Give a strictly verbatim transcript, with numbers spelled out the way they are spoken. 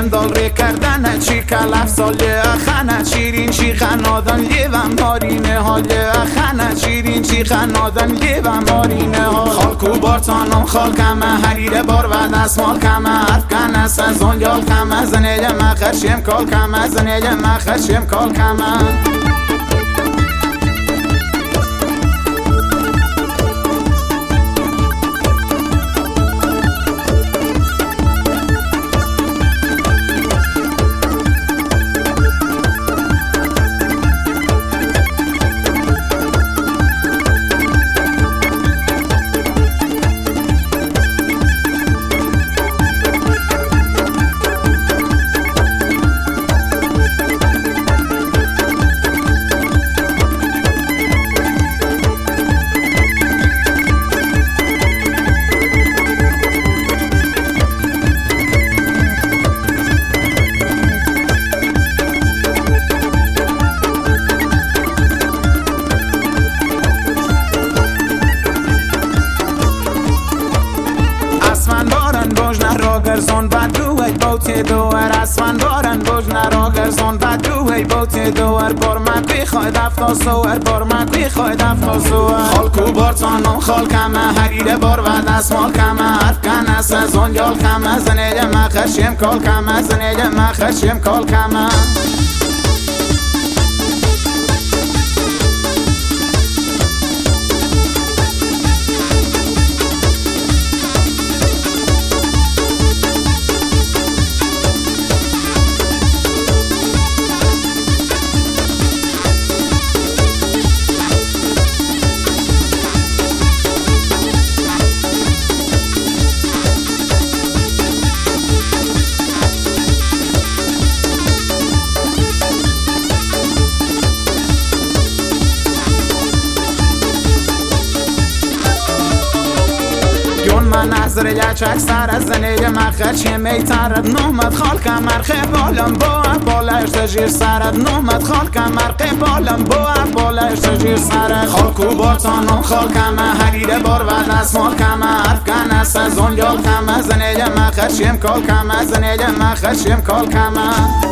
دال ری کردن چی کلف سال خنه شیرین چی خنادن لیوم مارینه حال خنه شیرین چی خنادن لیوم مارینه حال خالکو بارتانم خالکم حریر بار و دستمال کم حرف کنه سنزون یال کم زنیل مخشیم کال کم زنیل مخشیم کال کم Zon va du hey bote doer asman daren boj naroger zon va du hey bote doer bor ma بخوای دفتا سوار بار ما بخوای دفتا سوار خالکو بارتانم خالکم حریر بار و دستمال کم حرف کنه سزون یال کم زنیل مخشیم کال کم زنیل مخشیم کال کم نظر یچک سر از زنیل مخچی میترد نومد خالکم مرخه بالم با بالش تجیر سرد نومد خالکم مرخه بالم با بالش تجیر سرد خالکو بارتانم خالکم حریر بار و دستمال کم حرف کنه سزون یال کم زنیل مخچیم کال کم زنیل مخچیم کال کم